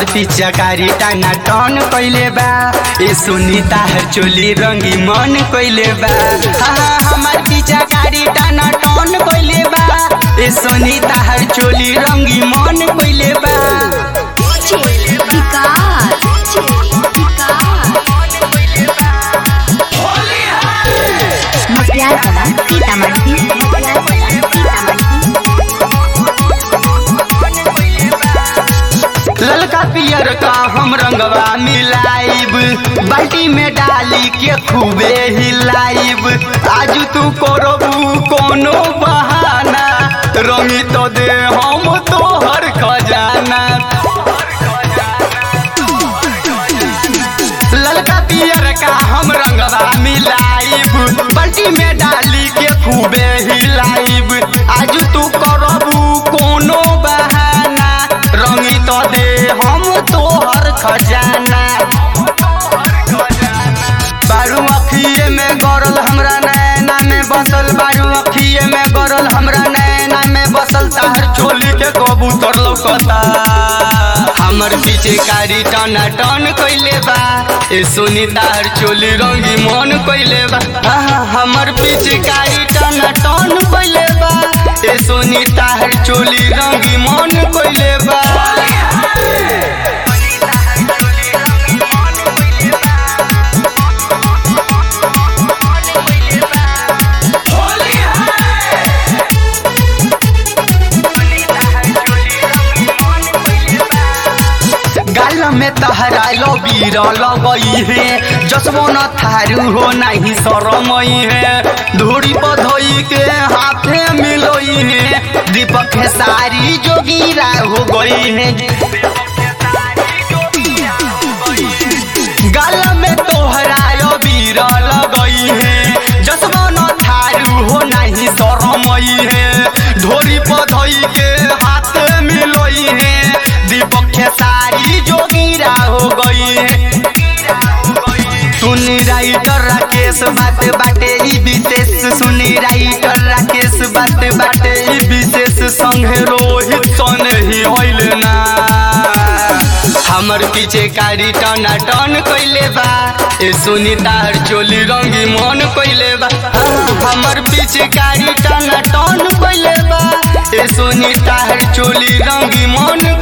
हमर पिचकारी टाना टन कइले बा ए सुनीता हर चोली रंगी मन कइले बा हमर पिचकारी टाना टन कइले बा ए सुनीता हर चोली रंगी मन कइले बा ललका पियर का हम रंगवा मिलाइब बाल्टी में डाली के खूबे हिलाइब आज तू करबू कोनो बहाना रंगी तो दे हम तोहर खजाना ललका पियर का हम रंगवा मिलाइब बाल्टी में डाली के खूबे हिलाइब आज तू करबू कोनो बहाना रंगी तो दे हम तोहर खजाना बारू अखिए में गरल हमरा नैना में बसल बारू अखिए में गरल हमरा नैना में बसल तार चोली के कबूतर लौकता हमर पीछे कारी टना टन कइले बा ए सुनीता हर चोली रंगी मन कइले बा हमर पीछे कारी टना टन कइले बा ए सुनीता हर चोली रंगी मन कइले बा गाल में तहरा बीर लगई है जसबो न थारू हो नहीं शरमई है धूड़ी पधई के हाथे मिलई है दीपक है सारी जोगीरा हो गई है गाल में तोहरा बीर लगई है जसबो न थारू हो नहीं शरमई है धूड़ी पधई के हाथे मिलई है दीपक है सारी जोगीरा हो गई है सुनी राइटर राकेश बात बाटे ई विशेष सुनी राइटर राकेश बात बाटे ई विशेष संगे रोहित सन ही होइल ना हमर पीछे कारी टना टन कइले बा ए सुनीता हर चोली रंगी मन कइले बा हमर पीछे कारी टना टन कइले बा ए सुनीता हर चोली रंगी मन